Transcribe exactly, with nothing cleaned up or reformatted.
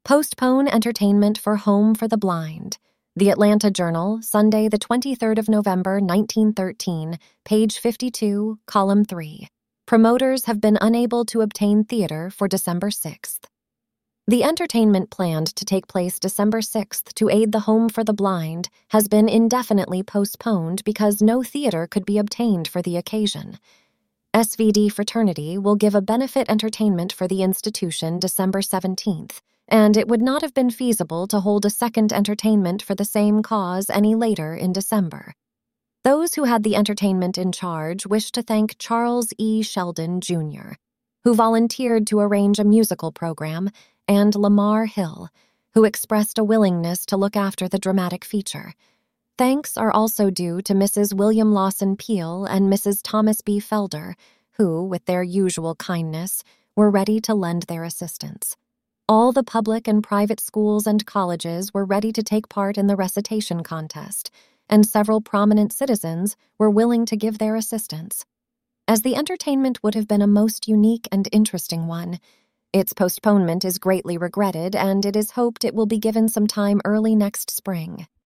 Postpone entertainment for Home for the Blind. The Atlanta Journal, Sunday, the twenty-third of November, nineteen thirteen, page fifty-two, column three. Promoters have been unable to obtain theater for December sixth. The entertainment planned to take place December sixth to aid the Home for the Blind has been indefinitely postponed because no theater could be obtained for the occasion. S V D Fraternity will give a benefit entertainment for the institution December seventeenth, and it would not have been feasible to hold a second entertainment for the same cause any later in December. Those who had the entertainment in charge wish to thank Charles E. Sheldon, Junior, who volunteered to arrange a musical program, and Lamar Hill, who expressed a willingness to look after the dramatic feature. Thanks are also due to Missus William Lawson Peel and Missus Thomas B. Felder, who, with their usual kindness, were ready to lend their assistance. All the public and private schools and colleges were ready to take part in the recitation contest, and several prominent citizens were willing to give their assistance. As the entertainment would have been a most unique and interesting one, its postponement is greatly regretted, and it is hoped it will be given some time early next spring.